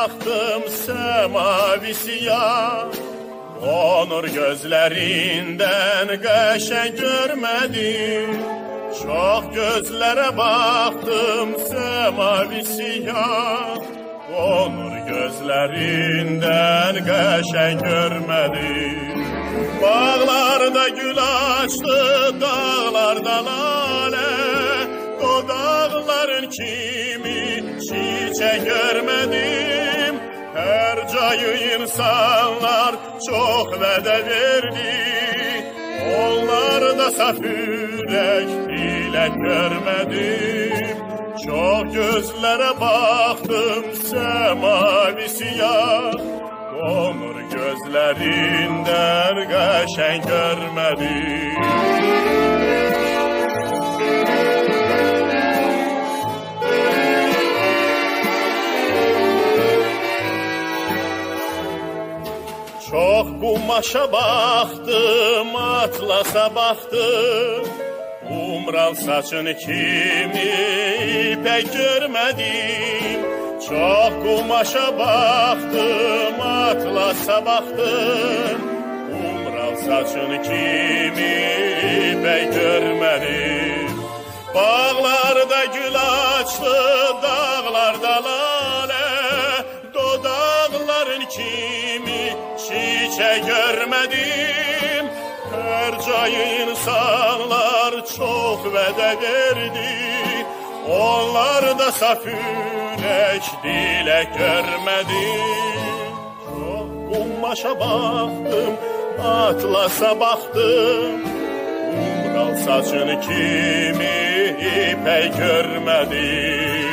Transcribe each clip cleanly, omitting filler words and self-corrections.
baktım semavi siyah, onur gözlerinden qəşəng görmedim. Çok gözlere baktım semavi siyah, onur gözlerinden qəşəng görmedim. Bağlarda gül açtı, dağlarda lale, dodaqların kimi çiçek görmedim. Her cayı insanlar çok vədə verdi, onlar da saf ürək dilək görmedim. Çok gözlere baktım semavi siyah, onur gözlerinden qəşəng görmedim. Çok kumaşa baktım, atlasa baktım, umral saçın kimi pek görmedim. Çok kumaşa baktım, atlasa baktım, umral saçın kimi pek görmedim. Bağlarda gül açtı, dağlarda lale, dodaqların kimi çiçek görmedim. Her cayı insanlar çok vədə verdi, onlar da saf ürək dilək görmedim. Çok kumaşa baktım, atlasa baktım, umral saçın kimi ipək görmedim.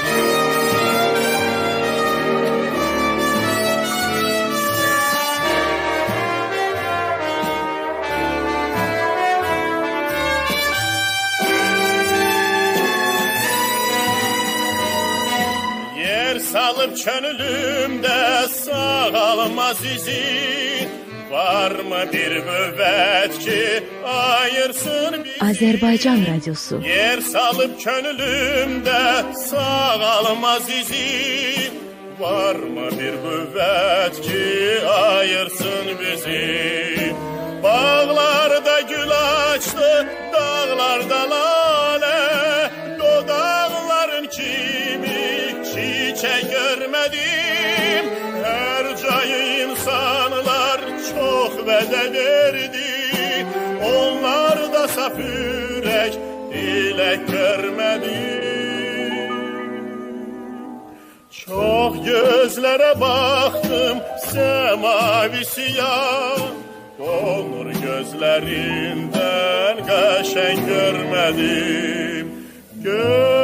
Salıp könlümde sağalmaz izin, var mı bir müvvet ki ayırsın bizi? Azerbaycan Radyosu. Yer salıp könlümde sağalmaz izin, var mı bir müvvet ki ayırsın bizi? Bağlarda gül açtı, dağlarda lale, dodaqların kimi çiçek görmedim. Her cayı insanlar çok vədə verdi, onlar da saf ürək dilək görmedim. Çok gözlere baktım semavi siyah, onur gözlerinden qəşəng görmedim.